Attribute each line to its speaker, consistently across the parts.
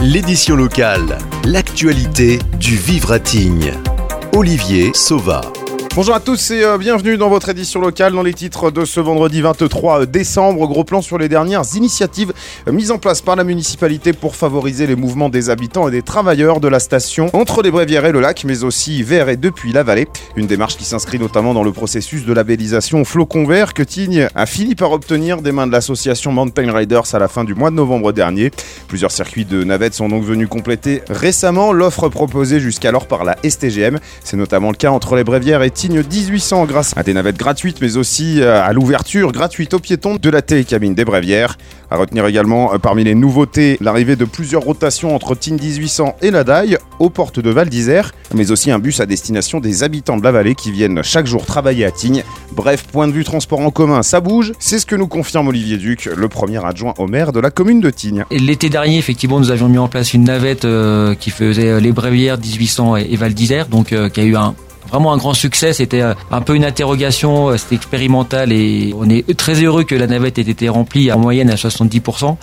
Speaker 1: L'édition locale, l'actualité du vivre à Tignes. Olivier Sauva.
Speaker 2: Bonjour à tous et bienvenue dans votre édition locale. Dans les titres de ce vendredi 23 décembre, gros plan sur les dernières initiatives mises en place par la municipalité pour favoriser les mouvements des habitants et des travailleurs de la station entre les Brévières et le lac, mais aussi vers et depuis la vallée. Une démarche qui s'inscrit notamment dans le processus de labellisation Flocon Vert que Tignes a fini par obtenir des mains de l'association Mountain Riders à la fin du mois de novembre dernier. Plusieurs circuits de navettes sont donc venus compléter récemment l'offre proposée jusqu'alors par la STGM. C'est notamment le cas entre les Brévières et Tignes 1800 grâce à des navettes gratuites mais aussi à l'ouverture gratuite aux piétons de la télécabine des Brévières. À retenir également parmi les nouveautés l'arrivée de plusieurs rotations entre Tignes 1800 et la Daille aux portes de Val d'Isère, mais aussi un bus à destination des habitants de la vallée qui viennent chaque jour travailler à Tignes. Bref, point de vue transport en commun, ça bouge, c'est ce que nous confirme Olivier Duc, le premier adjoint au maire de la commune de Tignes.
Speaker 3: Et l'été dernier, effectivement, nous avions mis en place une navette qui faisait les Brévières 1800 et Val d'Isère, donc qui a eu vraiment un grand succès. C'était un peu une interrogation, c'était expérimental et on est très heureux que la navette ait été remplie en moyenne à 70%.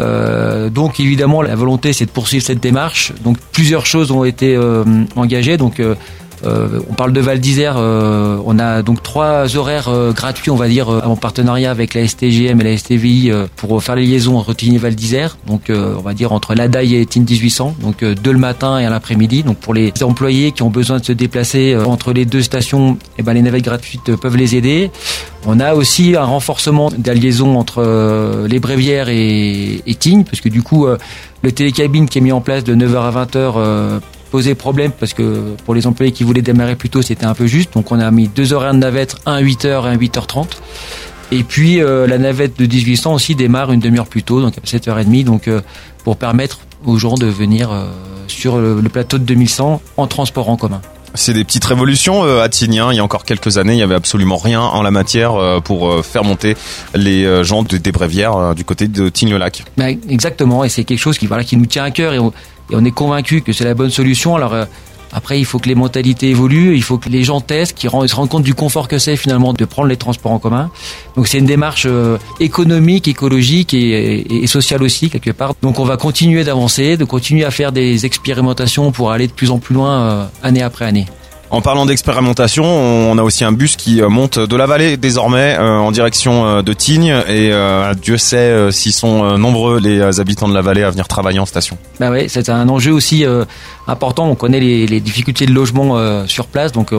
Speaker 3: Donc évidemment la volonté c'est de poursuivre cette démarche. Donc plusieurs choses ont été engagées. Donc on parle de Val d'Isère, on a donc 3 horaires gratuits, on va dire, en partenariat avec la STGM et la STVI pour faire les liaisons entre Tignes et Val d'Isère. Donc on va dire entre la Daille et Tignes 1800, donc 2 le matin et un l'après-midi. Donc pour les employés qui ont besoin de se déplacer entre les deux stations, les navettes gratuites peuvent les aider. On a aussi un renforcement de la liaison entre les Brévières et Tignes, parce que du coup le télécabine qui est mis en place de 9h à 20h posait problème parce que pour les employés qui voulaient démarrer plus tôt c'était un peu juste, donc on a mis 2 horaires de navette, un à 8h et un à 8h30, et puis la navette de 1800 aussi démarre une demi-heure plus tôt, donc à 7h30, donc pour permettre aux gens de venir sur le plateau de 2100 en transport en commun.
Speaker 4: C'est des petites révolutions à Tignes. Il y a encore quelques années, il n'y avait absolument rien en la matière pour faire monter les gens des Brévières du côté de Tignes-le-Lac.
Speaker 3: Exactement, et c'est quelque chose qui nous tient à cœur et on est convaincu que c'est la bonne solution. Alors après, il faut que les mentalités évoluent, il faut que les gens testent, qu'ils se rendent compte du confort que c'est finalement de prendre les transports en commun. Donc c'est une démarche économique, écologique et sociale aussi quelque part. Donc on va continuer d'avancer, de continuer à faire des expérimentations pour aller de plus en plus loin année après année.
Speaker 4: En parlant d'expérimentation, on a aussi un bus qui monte de la vallée désormais en direction de Tignes et Dieu sait s'ils sont nombreux les habitants de la vallée à venir travailler en station.
Speaker 3: Bah ouais, c'est un enjeu aussi important. On connaît les difficultés de logement sur place, donc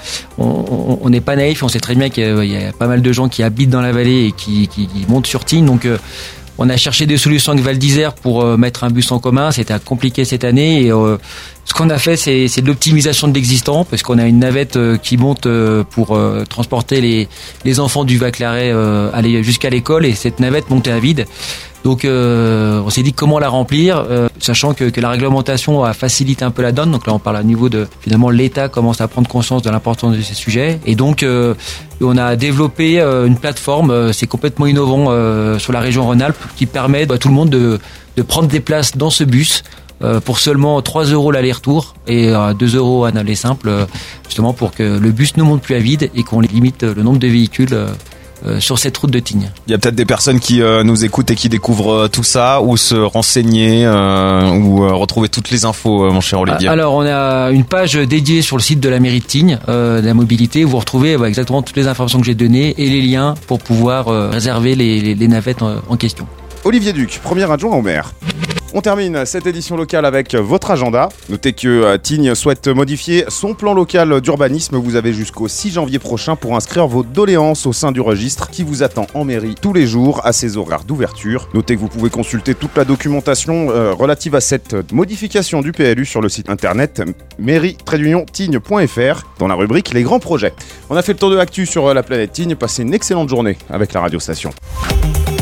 Speaker 3: on n'est pas naïf. On sait très bien qu'il y a pas mal de gens qui habitent dans la vallée et qui montent sur Tignes. Donc on a cherché des solutions avec Val d'Isère pour mettre un bus en commun. C'était compliqué cette année et ce qu'on a fait, c'est de l'optimisation de l'existant, parce qu'on a une navette qui monte pour transporter les enfants du Vaclaret aller jusqu'à l'école, et cette navette montait à vide. Donc on s'est dit comment la remplir, sachant que la réglementation a facilité un peu la donne. Donc là on parle à niveau de, finalement, l'État commence à prendre conscience de l'importance de ces sujets, et donc on a développé une plateforme, c'est complètement innovant sur la région Rhône-Alpes, qui permet à tout le monde de prendre des places dans ce bus pour seulement 3 € l'aller-retour et 2 € un aller simple, justement pour que le bus ne monte plus à vide et qu'on limite le nombre de véhicules sur cette route de Tignes.
Speaker 4: Il y a peut-être des personnes qui nous écoutent et qui découvrent tout ça, ou se renseigner ou retrouver toutes les infos, mon cher Olivier.
Speaker 3: Alors on a une page dédiée sur le site de la mairie de Tignes, de la mobilité, où vous retrouvez exactement toutes les informations que j'ai données et les liens pour pouvoir réserver les navettes en question.
Speaker 2: Olivier Duc, premier adjoint au maire. On termine cette édition locale avec votre agenda. Notez que Tignes souhaite modifier son plan local d'urbanisme. Vous avez jusqu'au 6 janvier prochain pour inscrire vos doléances au sein du registre qui vous attend en mairie tous les jours à ses horaires d'ouverture. Notez que vous pouvez consulter toute la documentation relative à cette modification du PLU sur le site internet mairie-tignes.fr dans la rubrique Les grands projets. On a fait le tour de l'actu sur la planète Tignes. Passez une excellente journée avec la radio-station.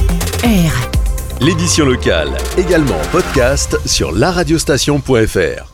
Speaker 1: L'édition locale, également en podcast sur laradiostation.fr.